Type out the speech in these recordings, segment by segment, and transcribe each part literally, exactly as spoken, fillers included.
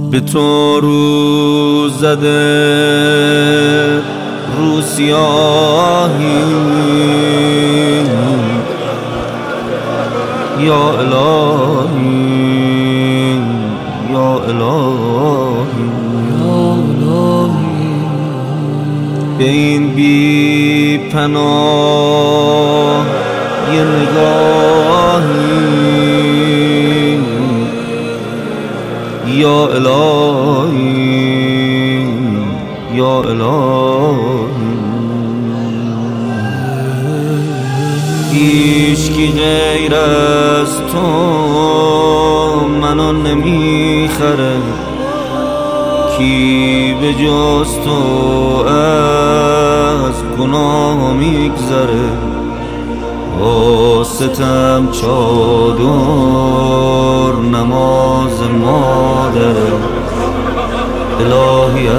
به تو روز زده رو سیاهی یا الهی یا الهی به این بی پناه یه نگاهی یا الهی یا الهی هیچکی غیر از تو منو نمیخره، کی به جز تو از گناه میگذره. واسطم چادر نماز مادره الهی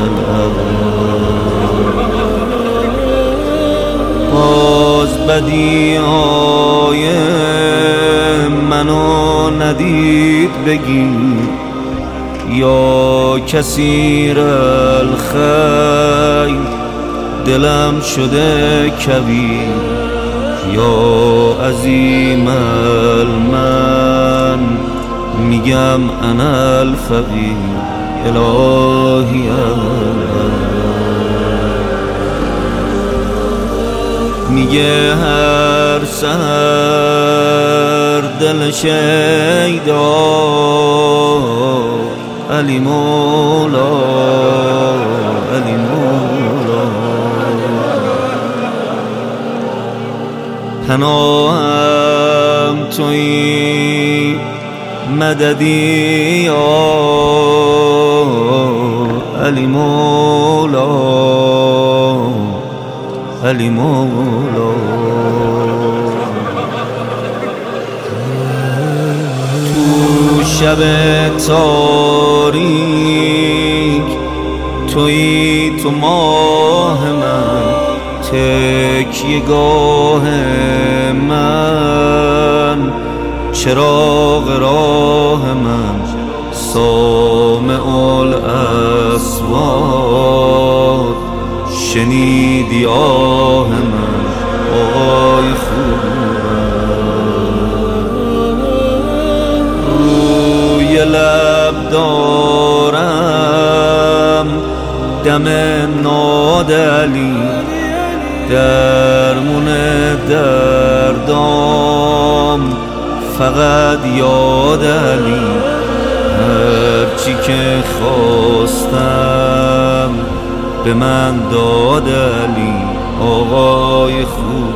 الابد. باز بدی های منو ندید بگی، یا کثیر الخیر دلم شده کبیر، یا عظیم المن میگم انا الفقیر الهی الابد. میگه هر سحر دل شیدا علی مولا علی مولا، پناهم تویی مددی یا علی مولا علی مولا. تو شب تاریک تویی تو ماه من، تکیه‌گاه من، چراغ راه من، سامع الاصوات، شنیدی آه من آی خوبم. روی لب دارم دم نادلی، درمون دردام فقط یاد علی. هرچی که خواستم به من داد علی آقای خوب.